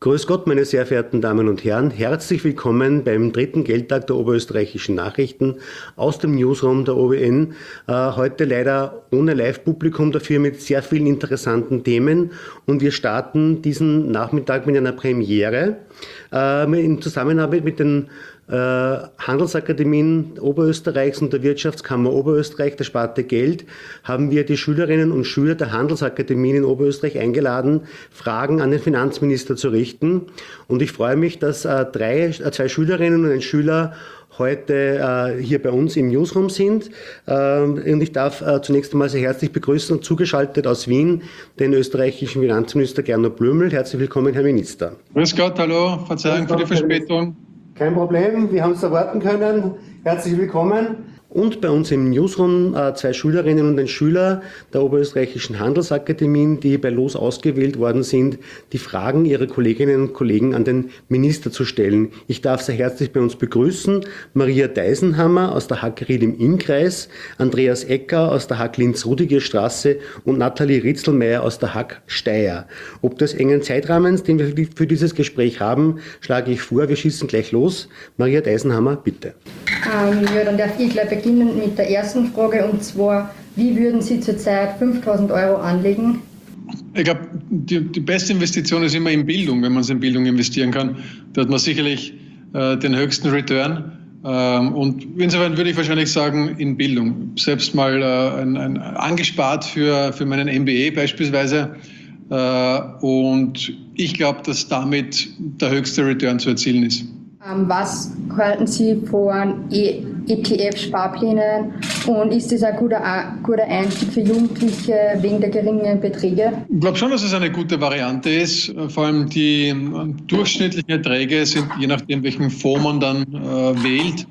Grüß Gott, meine sehr verehrten Damen und Herren. Herzlich willkommen beim dritten Geldtag der Oberösterreichischen Nachrichten aus dem Newsroom der OWN. Heute leider ohne Live-Publikum, dafür mit sehr vielen interessanten Themen. Und wir starten diesen Nachmittag mit einer Premiere in Zusammenarbeit mit den Handelsakademien Oberösterreichs und der Wirtschaftskammer Oberösterreich, der Sparte Geld, haben wir die Schülerinnen und Schüler der Handelsakademien in Oberösterreich eingeladen, Fragen an den Finanzminister zu richten. Und ich freue mich, dass zwei Schülerinnen und ein Schüler heute hier bei uns im Newsroom sind. Und ich darf zunächst einmal sehr herzlich begrüßen und zugeschaltet aus Wien den österreichischen Finanzminister Gernot Blümel. Herzlich willkommen, Herr Minister. Grüß Gott, hallo, Verzeihung für die Verspätung. Kein Problem, wir haben es erwarten können. Herzlich willkommen. Und bei uns im Newsroom zwei Schülerinnen und ein Schüler der Oberösterreichischen Handelsakademien, die bei Los ausgewählt worden sind, die Fragen ihrer Kolleginnen und Kollegen an den Minister zu stellen. Ich darf sehr herzlich bei uns begrüßen Maria Deisenhammer aus der HAK Ried im Innkreis, Andreas Ecker aus der HAK Linz-Rudiger-Straße und Nathalie Ritzelmeier aus der HAK Steyr. Ob des engen Zeitrahmens, den wir für dieses Gespräch haben, schlage ich vor, wir schießen gleich los. Maria Deisenhammer, bitte. Dann darf ich gleich beginnen mit der ersten Frage, und zwar, wie würden Sie zurzeit 5.000 Euro anlegen? Ich glaube, die beste Investition ist immer in Bildung, wenn man es in Bildung investieren kann. Da hat man sicherlich den höchsten Return. Und insofern würde ich wahrscheinlich sagen, in Bildung. Selbst mal angespart für meinen MBA beispielsweise. Und ich glaube, dass damit der höchste Return zu erzielen ist. Was halten Sie von ETF-Sparplänen und ist das ein guter Einstieg für Jugendliche wegen der geringen Beträge? Ich glaube schon, dass es eine gute Variante ist. Vor allem die durchschnittlichen Erträge sind, je nachdem welchen Fonds man dann wählt,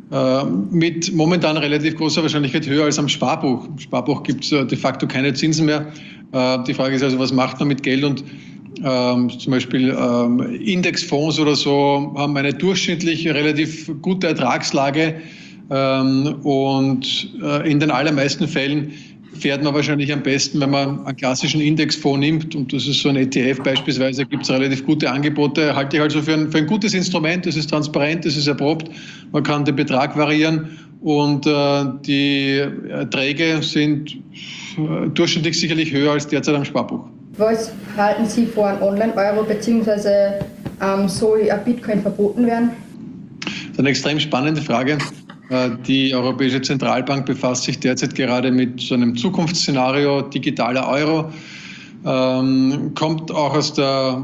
mit momentan relativ großer Wahrscheinlichkeit höher als am Sparbuch. Im Sparbuch gibt es de facto keine Zinsen mehr. Die Frage ist also, was macht man mit Geld? Und zum Beispiel Indexfonds oder so haben eine durchschnittlich relativ gute Ertragslage und in den allermeisten Fällen fährt man wahrscheinlich am besten, wenn man einen klassischen Indexfonds nimmt, und das ist so ein ETF beispielsweise, gibt es relativ gute Angebote, halte ich also für ein gutes Instrument. Es ist transparent, es ist erprobt, man kann den Betrag variieren und die Erträge sind durchschnittlich sicherlich höher als derzeit am Sparbuch. Was halten Sie von einem Online-Euro, beziehungsweise soll ein Bitcoin verboten werden? Das ist eine extrem spannende Frage. Die Europäische Zentralbank befasst sich derzeit gerade mit so einem Zukunftsszenario, digitaler Euro. Kommt auch aus der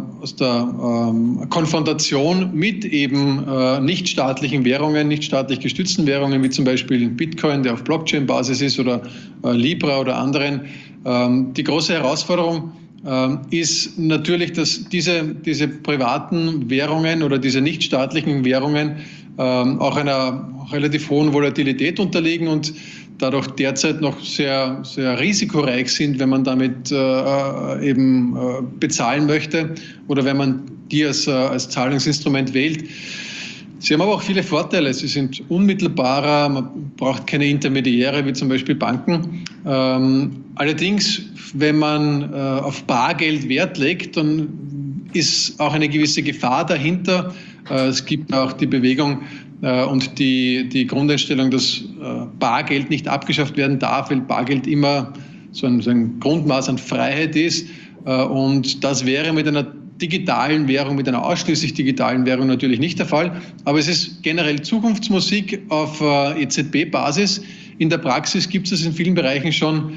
Konfrontation mit eben nichtstaatlichen Währungen, nicht staatlich gestützten Währungen, wie zum Beispiel Bitcoin, der auf Blockchain-Basis ist, oder Libra oder anderen. Die große Herausforderung ist natürlich, dass diese privaten Währungen oder diese nichtstaatlichen Währungen auch einer relativ hohen Volatilität unterliegen und dadurch derzeit noch sehr, sehr risikoreich sind, wenn man damit eben bezahlen möchte oder wenn man die als Zahlungsinstrument wählt. Sie haben aber auch viele Vorteile. Sie sind unmittelbarer, man braucht keine Intermediäre wie zum Beispiel Banken. Allerdings, wenn man auf Bargeld Wert legt, dann ist auch eine gewisse Gefahr dahinter. Es gibt auch die Bewegung und die Grundeinstellung, dass Bargeld nicht abgeschafft werden darf, weil Bargeld immer so ein Grundmaß an Freiheit ist. Und das wäre mit einer digitalen Währung, mit einer ausschließlich digitalen Währung natürlich nicht der Fall. Aber es ist generell Zukunftsmusik auf EZB-Basis. In der Praxis gibt es in vielen Bereichen schon.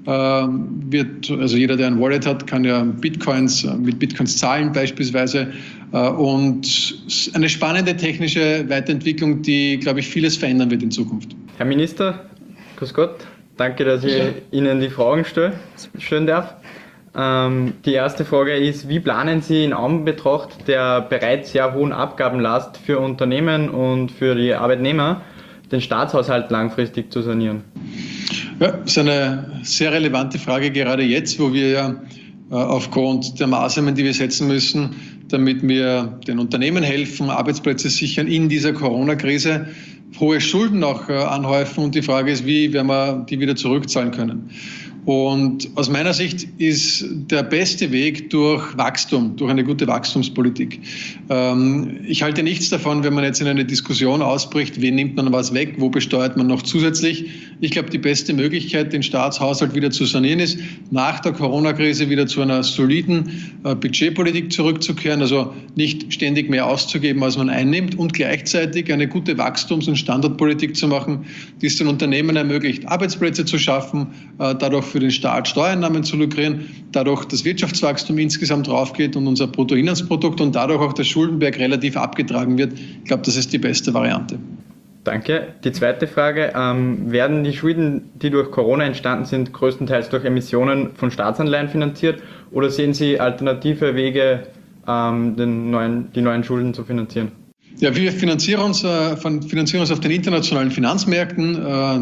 Also jeder, der ein Wallet hat, kann ja mit Bitcoins zahlen beispielsweise. Und eine spannende technische Weiterentwicklung, die, glaube ich, vieles verändern wird in Zukunft. Herr Minister, grüß Gott. Danke, dass ich Ihnen die Fragen stellen darf. Die erste Frage ist, wie planen Sie in Anbetracht der bereits sehr hohen Abgabenlast für Unternehmen und für die Arbeitnehmer den Staatshaushalt langfristig zu sanieren? Ja, das ist eine sehr relevante Frage, gerade jetzt, wo wir ja aufgrund der Maßnahmen, die wir setzen müssen, damit wir den Unternehmen helfen, Arbeitsplätze sichern in dieser Corona-Krise, hohe Schulden auch anhäufen. Und die Frage ist, wie werden wir die wieder zurückzahlen können? Und aus meiner Sicht ist der beste Weg durch Wachstum, durch eine gute Wachstumspolitik. Ich halte nichts davon, wenn man jetzt in eine Diskussion ausbricht, wen nimmt man was weg, wo besteuert man noch zusätzlich. Ich glaube, die beste Möglichkeit, den Staatshaushalt wieder zu sanieren, ist, nach der Corona-Krise wieder zu einer soliden Budgetpolitik zurückzukehren, also nicht ständig mehr auszugeben, als man einnimmt, und gleichzeitig eine gute Wachstums- und Standortpolitik zu machen, die es den Unternehmen ermöglicht, Arbeitsplätze zu schaffen, dadurch für den Staat Steuereinnahmen zu lukrieren, dadurch das Wirtschaftswachstum insgesamt raufgeht und unser Bruttoinlandsprodukt und dadurch auch der Schuldenberg relativ abgetragen wird. Ich glaube, das ist die beste Variante. Danke. Die zweite Frage, werden die Schulden, die durch Corona entstanden sind, größtenteils durch Emissionen von Staatsanleihen finanziert, oder sehen Sie alternative Wege, die neuen Schulden zu finanzieren? Ja, wir finanzieren uns auf den internationalen Finanzmärkten.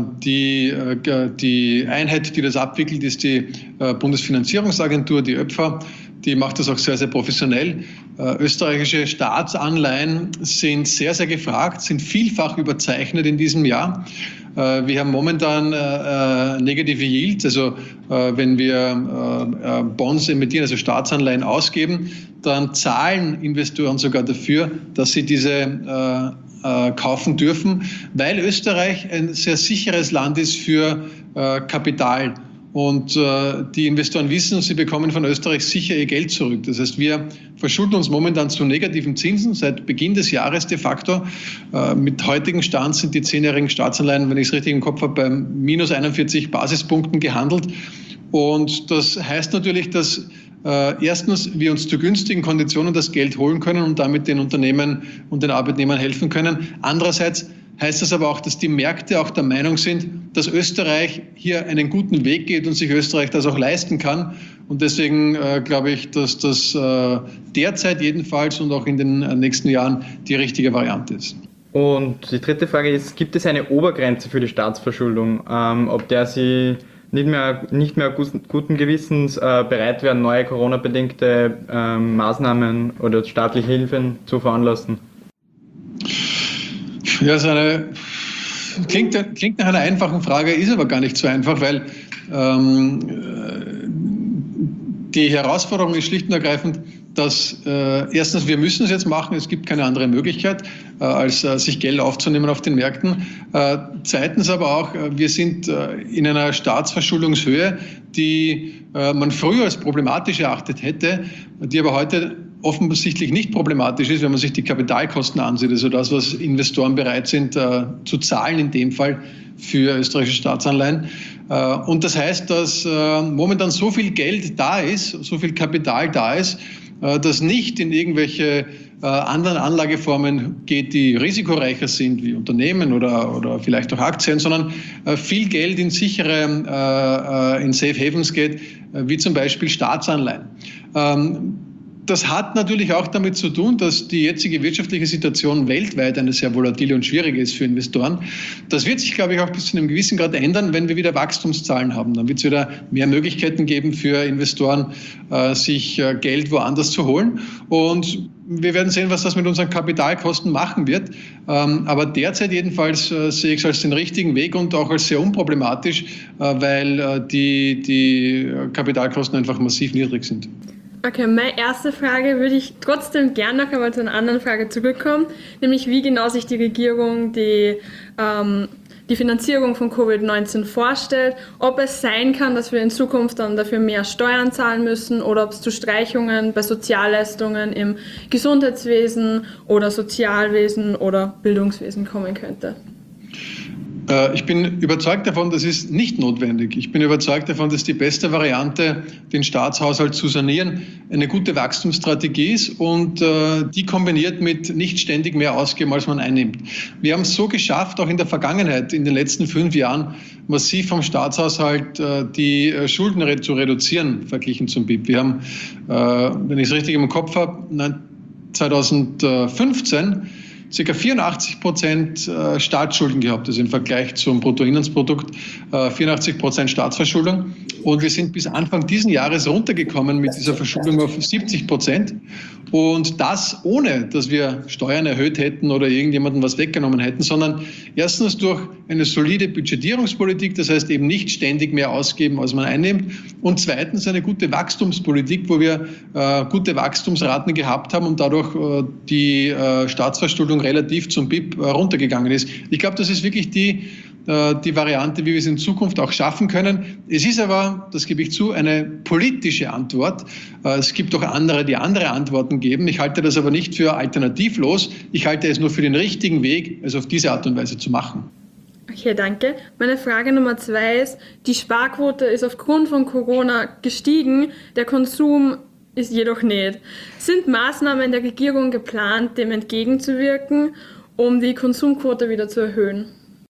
Die Einheit, die das abwickelt, ist die Bundesfinanzierungsagentur, die ÖPFA. Die macht das auch sehr, sehr professionell. Österreichische Staatsanleihen sind sehr, sehr gefragt, sind vielfach überzeichnet in diesem Jahr. Wir haben momentan negative Yield, also wenn wir Bonds emittieren, also Staatsanleihen ausgeben, dann zahlen Investoren sogar dafür, dass sie diese kaufen dürfen, weil Österreich ein sehr sicheres Land ist für Kapital. Und die Investoren wissen, sie bekommen von Österreich sicher ihr Geld zurück. Das heißt, wir verschulden uns momentan zu negativen Zinsen seit Beginn des Jahres de facto. Mit heutigem Stand sind die 10-jährigen Staatsanleihen, wenn ich es richtig im Kopf habe, bei minus 41 Basispunkten gehandelt. Und das heißt natürlich, dass erstens wir uns zu günstigen Konditionen das Geld holen können und damit den Unternehmen und den Arbeitnehmern helfen können. Andererseits heißt das aber auch, dass die Märkte auch der Meinung sind, dass Österreich hier einen guten Weg geht und sich Österreich das auch leisten kann. Und deswegen glaube ich, dass das derzeit jedenfalls und auch in den nächsten Jahren die richtige Variante ist. Und die dritte Frage ist, gibt es eine Obergrenze für die Staatsverschuldung, ob der Sie nicht mehr guten Gewissens bereit wären, neue Corona-bedingte Maßnahmen oder staatliche Hilfen zu veranlassen? Ja, klingt nach einer einfachen Frage, ist aber gar nicht so einfach, weil die Herausforderung ist schlicht und ergreifend, dass erstens, wir müssen es jetzt machen, es gibt keine andere Möglichkeit, als sich Geld aufzunehmen auf den Märkten. Zweitens aber auch, wir sind in einer Staatsverschuldungshöhe, die man früher als problematisch erachtet hätte, die aber heute offensichtlich nicht problematisch ist, wenn man sich die Kapitalkosten ansieht, also das, was Investoren bereit sind zu zahlen, in dem Fall für österreichische Staatsanleihen. Und das heißt, dass momentan so viel Geld da ist, so viel Kapital da ist, das nicht in irgendwelche anderen Anlageformen geht, die risikoreicher sind, wie Unternehmen oder vielleicht auch Aktien, sondern viel Geld in sichere, in Safe Havens geht, wie zum Beispiel Staatsanleihen. Das hat natürlich auch damit zu tun, dass die jetzige wirtschaftliche Situation weltweit eine sehr volatile und schwierige ist für Investoren. Das wird sich, glaube ich, auch bis zu einem gewissen Grad ändern, wenn wir wieder Wachstumszahlen haben. Dann wird es wieder mehr Möglichkeiten geben für Investoren, sich Geld woanders zu holen. Und wir werden sehen, was das mit unseren Kapitalkosten machen wird. Aber derzeit jedenfalls sehe ich es als den richtigen Weg und auch als sehr unproblematisch, weil die Kapitalkosten einfach massiv niedrig sind. Okay, meine erste Frage würde ich trotzdem gerne noch einmal zu einer anderen Frage zurückkommen, nämlich wie genau sich die Regierung die Finanzierung von Covid-19 vorstellt, ob es sein kann, dass wir in Zukunft dann dafür mehr Steuern zahlen müssen oder ob es zu Streichungen bei Sozialleistungen im Gesundheitswesen oder Sozialwesen oder Bildungswesen kommen könnte. Ich bin überzeugt davon, das ist nicht notwendig. Ich bin überzeugt davon, dass die beste Variante, den Staatshaushalt zu sanieren, eine gute Wachstumsstrategie ist und die kombiniert mit nicht ständig mehr ausgeben, als man einnimmt. Wir haben es so geschafft, auch in der Vergangenheit, in den letzten 5 Jahren, massiv vom Staatshaushalt die Schulden zu reduzieren, verglichen zum BIP. Wir haben, wenn ich es richtig im Kopf habe, 2015 ca. 84% Staatsschulden gehabt, also im Vergleich zum Bruttoinlandsprodukt 84% Staatsverschuldung. Und wir sind bis Anfang diesen Jahres runtergekommen mit dieser Verschuldung auf 70%. Und das ohne, dass wir Steuern erhöht hätten oder irgendjemandem was weggenommen hätten, sondern erstens durch eine solide Budgetierungspolitik, das heißt eben nicht ständig mehr ausgeben, als man einnimmt. Und zweitens eine gute Wachstumspolitik, wo wir gute Wachstumsraten gehabt haben und dadurch die Staatsverschuldung relativ zum BIP runtergegangen ist. Ich glaube, das ist wirklich die Variante, wie wir es in Zukunft auch schaffen können. Es ist aber, das gebe ich zu, eine politische Antwort. Es gibt auch andere, die andere Antworten geben. Ich halte das aber nicht für alternativlos. Ich halte es nur für den richtigen Weg, es auf diese Art und Weise zu machen. Okay, danke. Meine Frage Nummer 2 ist, die Sparquote ist aufgrund von Corona gestiegen, der Konsum ist jedoch nicht. Sind Maßnahmen der Regierung geplant, dem entgegenzuwirken, um die Konsumquote wieder zu erhöhen?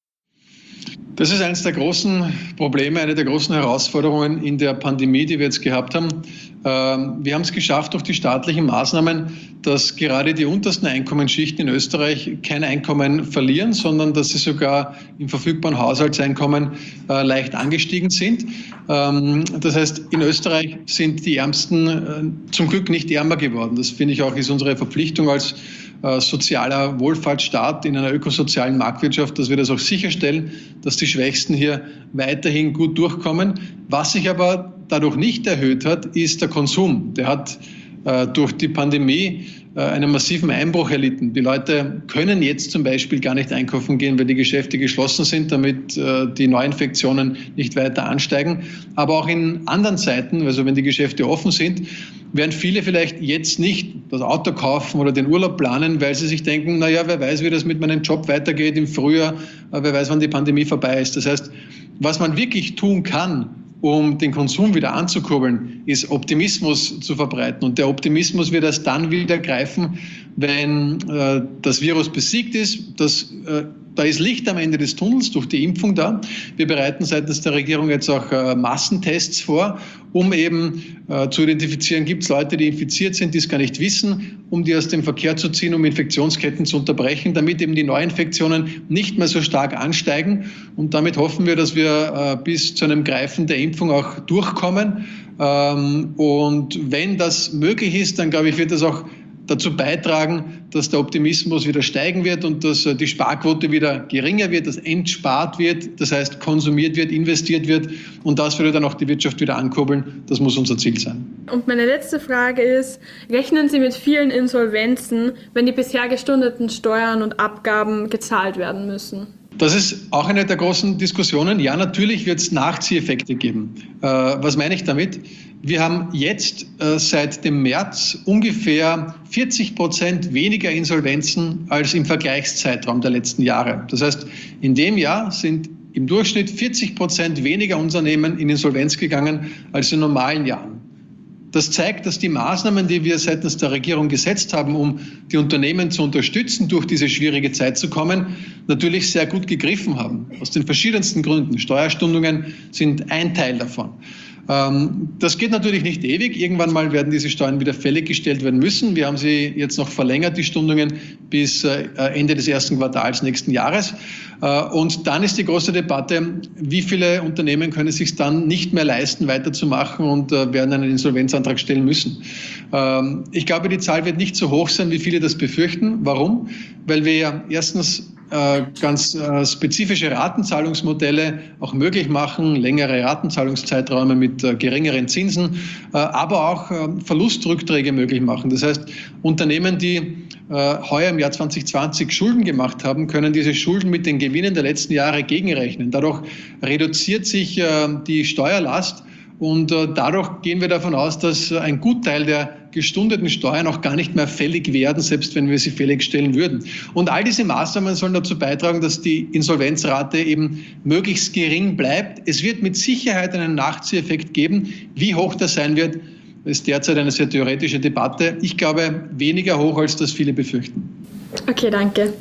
Das ist eines der großen Probleme, eine der großen Herausforderungen in der Pandemie, die wir jetzt gehabt haben. Wir haben es geschafft durch die staatlichen Maßnahmen, dass gerade die untersten Einkommensschichten in Österreich kein Einkommen verlieren, sondern dass sie sogar im verfügbaren Haushaltseinkommen leicht angestiegen sind. Das heißt, in Österreich sind die Ärmsten zum Glück nicht ärmer geworden. Das finde ich auch ist unsere Verpflichtung als sozialer Wohlfahrtsstaat in einer ökosozialen Marktwirtschaft, dass wir das auch sicherstellen, dass die Schwächsten hier weiterhin gut durchkommen. Was sich aber dadurch nicht erhöht hat, ist der Konsum. Der hat durch die Pandemie einen massiven Einbruch erlitten. Die Leute können jetzt zum Beispiel gar nicht einkaufen gehen, weil die Geschäfte geschlossen sind, damit die Neuinfektionen nicht weiter ansteigen. Aber auch in anderen Zeiten, also wenn die Geschäfte offen sind, werden viele vielleicht jetzt nicht das Auto kaufen oder den Urlaub planen, weil sie sich denken, naja, wer weiß, wie das mit meinem Job weitergeht im Frühjahr, wer weiß, wann die Pandemie vorbei ist. Das heißt, was man wirklich tun kann, um den Konsum wieder anzukurbeln, ist Optimismus zu verbreiten. Und der Optimismus wird erst dann wieder greifen, wenn das Virus besiegt ist. Da ist Licht am Ende des Tunnels durch die Impfung da. Wir bereiten seitens der Regierung jetzt auch Massentests vor, um eben zu identifizieren, gibt es Leute, die infiziert sind, die es gar nicht wissen, um die aus dem Verkehr zu ziehen, um Infektionsketten zu unterbrechen, damit eben die Neuinfektionen nicht mehr so stark ansteigen. Und damit hoffen wir, dass wir bis zu einem Greifen der Impfung auch durchkommen. Und wenn das möglich ist, dann glaube ich, wird das auch dazu beitragen, dass der Optimismus wieder steigen wird und dass die Sparquote wieder geringer wird, dass entspart wird, das heißt konsumiert wird, investiert wird und das würde dann auch die Wirtschaft wieder ankurbeln. Das muss unser Ziel sein. Und meine letzte Frage ist, rechnen Sie mit vielen Insolvenzen, wenn die bisher gestundeten Steuern und Abgaben gezahlt werden müssen? Das ist auch eine der großen Diskussionen. Ja, natürlich wird es Nachzieheffekte geben. Was meine ich damit? Wir haben jetzt seit dem März ungefähr 40% weniger Insolvenzen als im Vergleichszeitraum der letzten Jahre. Das heißt, in dem Jahr sind im Durchschnitt 40% weniger Unternehmen in Insolvenz gegangen als in normalen Jahren. Das zeigt, dass die Maßnahmen, die wir seitens der Regierung gesetzt haben, um die Unternehmen zu unterstützen, durch diese schwierige Zeit zu kommen, natürlich sehr gut gegriffen haben. Aus den verschiedensten Gründen. Steuerstundungen sind ein Teil davon. Das geht natürlich nicht ewig. Irgendwann mal werden diese Steuern wieder fällig gestellt werden müssen. Wir haben sie jetzt noch verlängert, die Stundungen, bis Ende des ersten Quartals nächsten Jahres. Und dann ist die große Debatte, wie viele Unternehmen können es sich dann nicht mehr leisten, weiterzumachen und werden einen Insolvenzantrag stellen müssen. Ich glaube, die Zahl wird nicht so hoch sein, wie viele das befürchten. Warum? Weil wir ja erstens ganz spezifische Ratenzahlungsmodelle auch möglich machen, längere Ratenzahlungszeiträume mit geringeren Zinsen, aber auch Verlustrückträge möglich machen. Das heißt, Unternehmen, die heuer im Jahr 2020 Schulden gemacht haben, können diese Schulden mit den Gewinnen der letzten Jahre gegenrechnen. Dadurch reduziert sich die Steuerlast. Und dadurch gehen wir davon aus, dass ein Gutteil der gestundeten Steuern auch gar nicht mehr fällig werden, selbst wenn wir sie fällig stellen würden. Und all diese Maßnahmen sollen dazu beitragen, dass die Insolvenzrate eben möglichst gering bleibt. Es wird mit Sicherheit einen Nachzieheffekt geben. Wie hoch das sein wird, ist derzeit eine sehr theoretische Debatte. Ich glaube, weniger hoch, als das viele befürchten. Okay, danke.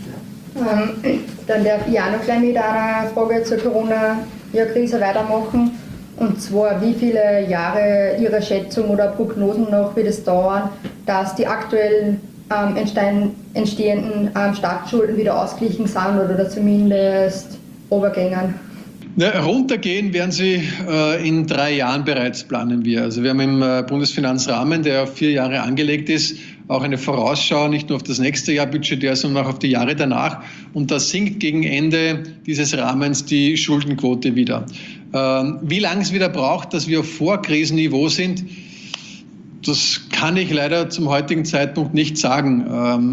Dann darf ich auch noch gleich mit einer Frage zur Corona-Krise weitermachen. Und zwar, wie viele Jahre Ihrer Schätzung oder Prognosen noch wird es dauern, dass die aktuellen entstehenden Staatsschulden wieder ausgeglichen sind oder zumindest runtergehen? Runtergehen werden sie in 3 Jahren bereits, planen wir. Also wir haben im Bundesfinanzrahmen, der auf 4 Jahre angelegt ist, auch eine Vorausschau nicht nur auf das nächste Jahr budgetär, sondern auch auf die Jahre danach. Und da sinkt gegen Ende dieses Rahmens die Schuldenquote wieder. Wie lange es wieder braucht, dass wir auf Vorkrisenniveau sind, das kann ich leider zum heutigen Zeitpunkt nicht sagen.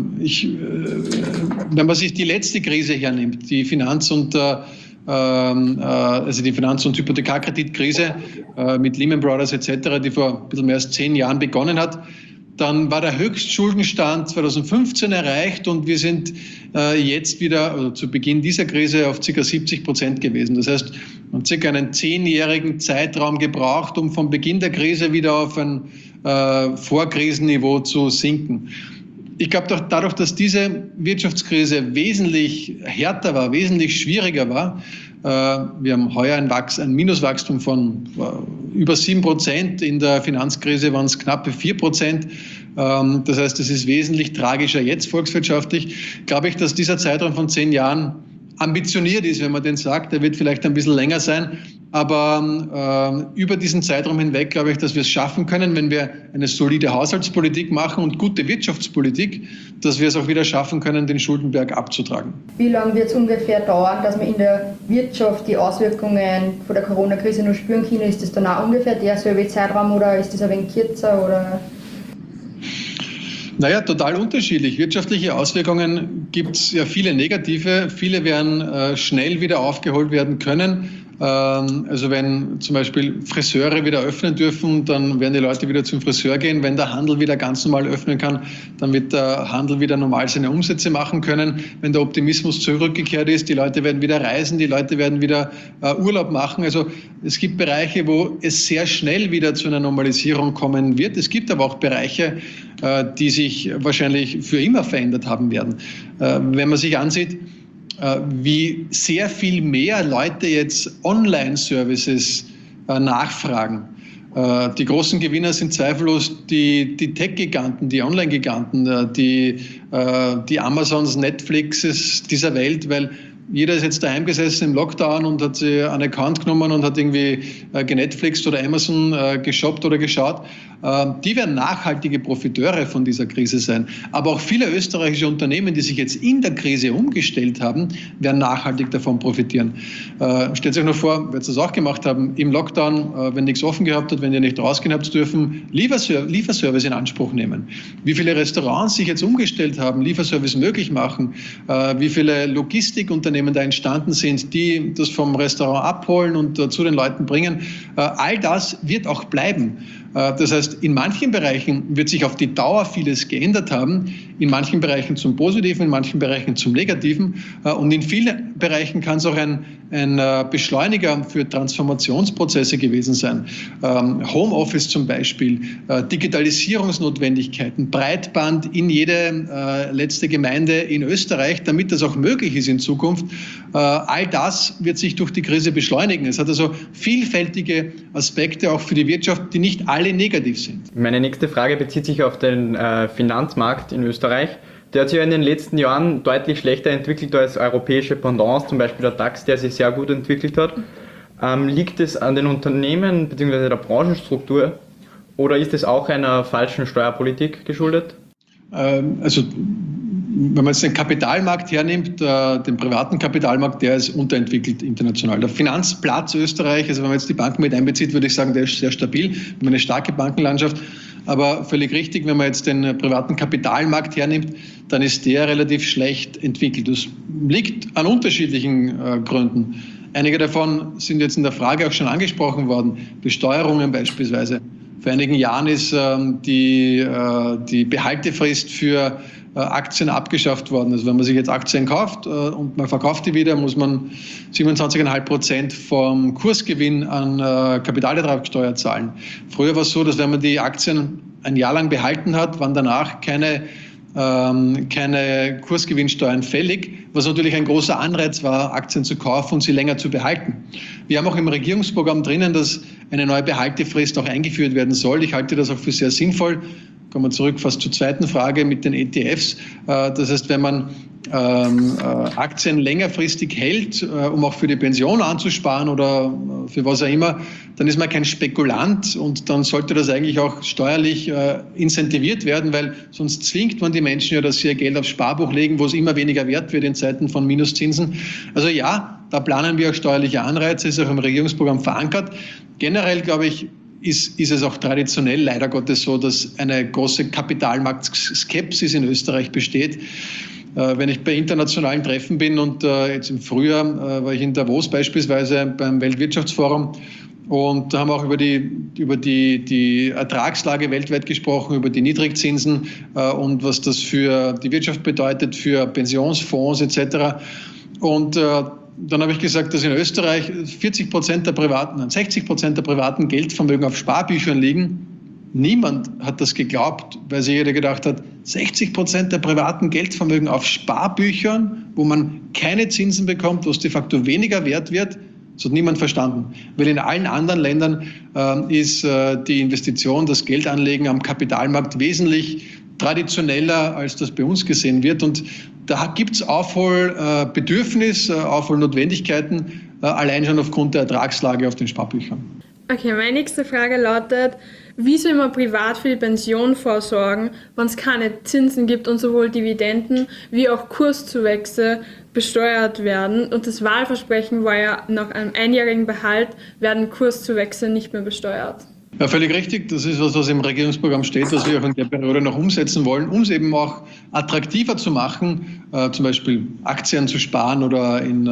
Wenn man sich die letzte Krise hernimmt, die Finanz- und Hypothekarkreditkrise mit Lehman Brothers etc., die vor ein bisschen mehr als 10 Jahren begonnen hat, dann war der Höchstschuldenstand 2015 erreicht und wir sind jetzt wieder, also zu Beginn dieser Krise, auf ca. 70% gewesen. Das heißt, man hat ca. einen 10-jährigen Zeitraum gebraucht, um vom Beginn der Krise wieder auf ein Vorkrisenniveau zu sinken. Ich glaube, dadurch, dass diese Wirtschaftskrise wesentlich härter war, wesentlich schwieriger war, wir haben heuer ein Minuswachstum von über 7%, in der Finanzkrise waren es knappe 4%. Das heißt, es ist wesentlich tragischer jetzt volkswirtschaftlich. Glaube ich, dass dieser Zeitraum von 10 Jahren ambitioniert ist, wenn man den sagt. Der wird vielleicht ein bisschen länger sein. Aber über diesen Zeitraum hinweg glaube ich, dass wir es schaffen können, wenn wir eine solide Haushaltspolitik machen und gute Wirtschaftspolitik, dass wir es auch wieder schaffen können, den Schuldenberg abzutragen. Wie lange wird es ungefähr dauern, dass man in der Wirtschaft die Auswirkungen von der Corona-Krise noch spüren kann? Ist das dann auch ungefähr derselbe Zeitraum oder ist das ein wenig kürzer? Oder? Naja, total unterschiedlich. Wirtschaftliche Auswirkungen gibt es ja viele negative. Viele werden schnell wieder aufgeholt werden können. Also wenn zum Beispiel Friseure wieder öffnen dürfen, dann werden die Leute wieder zum Friseur gehen. Wenn der Handel wieder ganz normal öffnen kann, dann wird der Handel wieder normal seine Umsätze machen können. Wenn der Optimismus zurückgekehrt ist, die Leute werden wieder reisen, die Leute werden wieder Urlaub machen. Also es gibt Bereiche, wo es sehr schnell wieder zu einer Normalisierung kommen wird. Es gibt aber auch Bereiche, die sich wahrscheinlich für immer verändert haben werden. Wenn man sich ansieht, wie sehr viel mehr Leute jetzt Online-Services nachfragen. Die großen Gewinner sind zweifellos die Tech-Giganten, die Online-Giganten, die Amazons, Netflixes dieser Welt, weil jeder ist jetzt daheim gesessen im Lockdown und hat sich einen Account genommen und hat irgendwie genetflixt oder Amazon geshoppt oder geschaut. Die werden nachhaltige Profiteure von dieser Krise sein. Aber auch viele österreichische Unternehmen, die sich jetzt in der Krise umgestellt haben, werden nachhaltig davon profitieren. Stellt euch noch vor, wer das auch gemacht haben, im Lockdown, wenn nichts offen gehabt hat, wenn ihr nicht rausgehen habt dürfen, Lieferservice in Anspruch nehmen. Wie viele Restaurants sich jetzt umgestellt haben, Lieferservice möglich machen, wie viele Logistikunternehmen da entstanden sind, die das vom Restaurant abholen und zu den Leuten bringen. All das wird auch bleiben. Das heißt, in manchen Bereichen wird sich auf die Dauer vieles geändert haben, in manchen Bereichen zum Positiven, in manchen Bereichen zum Negativen und in vielen Bereichen kann es auch ein Beschleuniger für Transformationsprozesse gewesen sein. Homeoffice zum Beispiel, Digitalisierungsnotwendigkeiten, Breitband in jede letzte Gemeinde in Österreich, damit das auch möglich ist in Zukunft. All das wird sich durch die Krise beschleunigen. Es hat also vielfältige Aspekte auch für die Wirtschaft, die nicht alle negativ sind. Meine nächste Frage bezieht sich auf den Finanzmarkt in Österreich. Der hat sich ja in den letzten Jahren deutlich schlechter entwickelt als europäische Pendants, zum Beispiel der DAX, der sich sehr gut entwickelt hat. Liegt es an den Unternehmen bzw. der Branchenstruktur oder ist es auch einer falschen Steuerpolitik geschuldet? Also wenn man jetzt den Kapitalmarkt hernimmt, den privaten Kapitalmarkt, der ist unterentwickelt international. Der Finanzplatz Österreich, also wenn man jetzt die Banken mit einbezieht, würde ich sagen, der ist sehr stabil. Wir haben eine starke Bankenlandschaft. Aber völlig richtig, wenn man jetzt den privaten Kapitalmarkt hernimmt, dann ist der relativ schlecht entwickelt. Das liegt an unterschiedlichen Gründen. Einige davon sind jetzt in der Frage auch schon angesprochen worden. Besteuerungen beispielsweise. Vor einigen Jahren ist die Behaltefrist für Aktien abgeschafft worden. Also wenn man sich jetzt Aktien kauft und man verkauft die wieder, muss man 27,5% vom Kursgewinn an Kapitalertragssteuer zahlen. Früher war es so, dass wenn man die Aktien ein Jahr lang behalten hat, waren danach keine Kursgewinnsteuern fällig, was natürlich ein großer Anreiz war, Aktien zu kaufen und sie länger zu behalten. Wir haben auch im Regierungsprogramm drinnen, dass eine neue Behaltefrist auch eingeführt werden soll. Ich halte das auch für sehr sinnvoll. kommen wir zurück fast zur zweiten Frage mit den ETFs. Das heißt, wenn man Aktien längerfristig hält, um auch für die Pension anzusparen oder für was auch immer, dann ist man kein Spekulant und dann sollte das eigentlich auch steuerlich incentiviert werden, weil sonst zwingt man die Menschen ja, dass sie ihr Geld aufs Sparbuch legen, wo es immer weniger wert wird in Zeiten von Minuszinsen. Also ja, da planen wir auch steuerliche Anreize, ist auch im Regierungsprogramm verankert. Generell, glaube ich, ist es auch traditionell leider Gottes so, dass eine große Kapitalmarktskepsis in Österreich besteht. Wenn ich bei internationalen Treffen bin und jetzt im Frühjahr war ich in Davos beispielsweise beim Weltwirtschaftsforum und da haben wir auch über die Ertragslage weltweit gesprochen, über die Niedrigzinsen und was das für die Wirtschaft bedeutet, für Pensionsfonds etc. Und dann habe ich gesagt, dass in Österreich 60% der privaten Geldvermögen auf Sparbüchern liegen. Niemand hat das geglaubt, weil sich jeder gedacht hat, 60% der privaten Geldvermögen auf Sparbüchern, wo man keine Zinsen bekommt, wo es de facto weniger wert wird, das hat niemand verstanden. Weil in allen anderen Ländern ist die Investition, das Geldanlegen am Kapitalmarkt wesentlich traditioneller, als das bei uns gesehen wird. Und da gibt es Aufholbedürfnis, Aufholnotwendigkeiten, allein schon aufgrund der Ertragslage auf den Sparbüchern. Okay, meine nächste Frage lautet, wie soll man privat für die Pension vorsorgen, wenn es keine Zinsen gibt und sowohl Dividenden wie auch Kurszuwächse besteuert werden? Und das Wahlversprechen war ja, nach einem einjährigen Behalt werden Kurszuwächse nicht mehr besteuert. Ja, völlig richtig. Das ist was im Regierungsprogramm steht, was wir auch in der Periode noch umsetzen wollen, um es eben auch attraktiver zu machen, zum Beispiel Aktien zu sparen oder in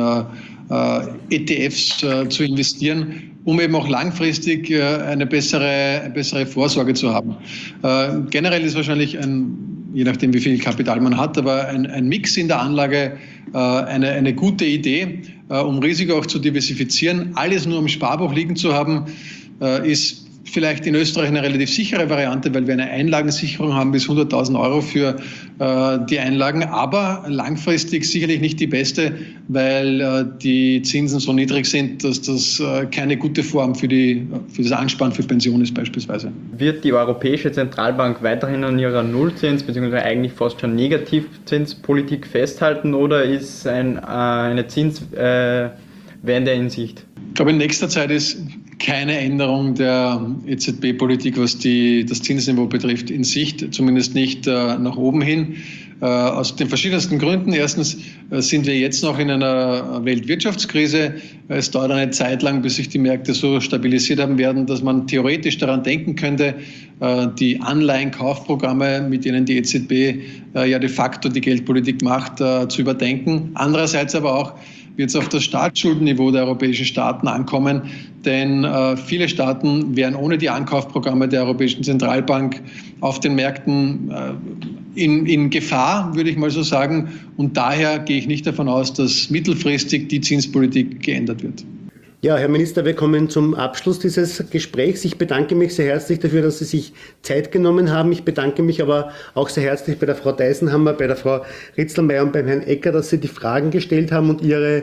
ETFs zu investieren, um eben auch langfristig eine bessere Vorsorge zu haben. Generell ist wahrscheinlich je nachdem wie viel Kapital man hat, aber ein Mix in der Anlage eine gute Idee, um Risiko auch zu diversifizieren. Alles nur im Sparbuch liegen zu haben, ist vielleicht in Österreich eine relativ sichere Variante, weil wir eine Einlagensicherung haben bis 100.000 Euro für die Einlagen, aber langfristig sicherlich nicht die beste, weil die Zinsen so niedrig sind, dass das keine gute Form für das Ansparen für Pension ist beispielsweise. Wird die Europäische Zentralbank weiterhin an ihrer Nullzins bzw. eigentlich fast schon Negativzinspolitik festhalten oder ist eine Zinswende in Sicht? Ich glaube, in nächster Zeit ist keine Änderung der EZB-Politik, was das Zinsniveau betrifft, in Sicht, zumindest nicht nach oben hin. Aus den verschiedensten Gründen. Erstens sind wir jetzt noch in einer Weltwirtschaftskrise. Es dauert eine Zeit lang, bis sich die Märkte so stabilisiert haben werden, dass man theoretisch daran denken könnte, die Anleihenkaufprogramme, mit denen die EZB ja de facto die Geldpolitik macht, zu überdenken. Andererseits aber auch wird es auf das Staatsschuldenniveau der europäischen Staaten ankommen, denn viele Staaten wären ohne die Ankaufprogramme der Europäischen Zentralbank auf den Märkten in Gefahr, würde ich mal so sagen. Und daher gehe ich nicht davon aus, dass mittelfristig die Zinspolitik geändert wird. Ja, Herr Minister, wir kommen zum Abschluss dieses Gesprächs. Ich bedanke mich sehr herzlich dafür, dass Sie sich Zeit genommen haben. Ich bedanke mich aber auch sehr herzlich bei der Frau Deisenhammer, bei der Frau Ritzelmeier und beim Herrn Ecker, dass Sie die Fragen gestellt haben und Ihre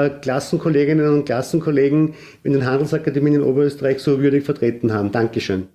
Klassenkolleginnen und Klassenkollegen in den Handelsakademien in Oberösterreich so würdig vertreten haben. Dankeschön.